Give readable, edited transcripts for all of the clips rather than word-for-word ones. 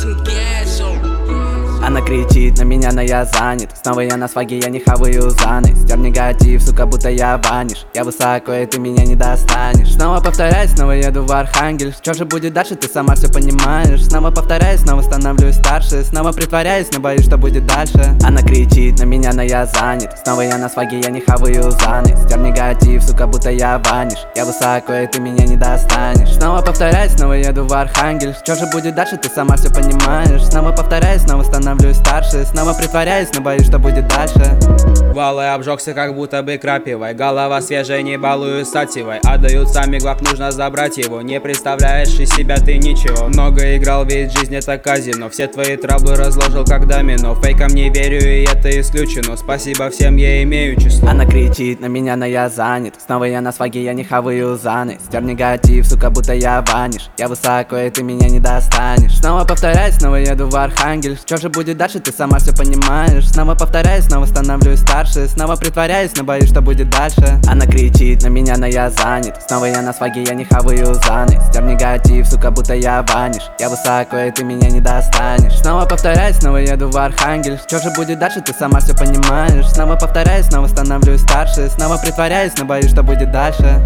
Она кричит на меня, но я занят. Снова я на сваге, я не хаваю заны. Стер негатив, сука, будто я ваниш. Я высоко, и ты меня не достанешь. Снова повторяюсь, снова еду в Архангельск. Что же будет дальше, ты сама все понимаешь. Снова повторяюсь, снова становлюсь старше. Снова притворяюсь, но боюсь, что будет дальше. Она кричит на меня, но я занят. Снова я на сваге, я не хаваю заны. Стер негатив, сука, будто я ваниш. Я высоко, и ты меня не достанешь. Снова повторяюсь, снова еду в Архангельск. Что же будет дальше, ты сама все понимаешь. Снова повторяюсь, снова становлюсь старше. Снова притворяюсь, но боюсь, что будет дальше. Валы обжегся, как будто бы крапивой. Голова свежая, не балую сативой. Отдают сами глав, нужно забрать его. Не представляешь из себя ты ничего. Много играл, ведь жизнь это казино. Все твои траблы разложил как домино. Фейкам не верю, и это исключено. Спасибо всем, я имею число. Она кричит на меня, но я занят. Снова я на сваге, я не хаваю заны. Стер негатив, сука, будто я ваниш. Я высоко, и ты меня не достанешь. Снова повторяюсь, снова еду в Архангельск. Что же будет дальше, ты сама все понимаешь. Снова повторяюсь, снова становлюсь старше. Снова притворяюсь, но боюсь, что будет дальше. Она кричит на меня, но я занят. Снова я на сваге, я не хаваю заны. Стер негатив, сука, будто я ваниш. Я высоко, и ты меня не достанешь. Снова повторяюсь, снова еду в Архангельск. Что же будет дальше, ты сама все понимаешь. Снова повторяюсь, снова становлюсь старше. Снова притворяюсь, но боюсь, что будет дальше.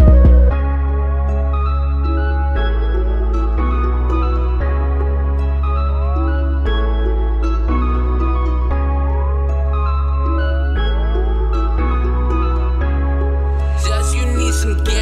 Just you need some gas.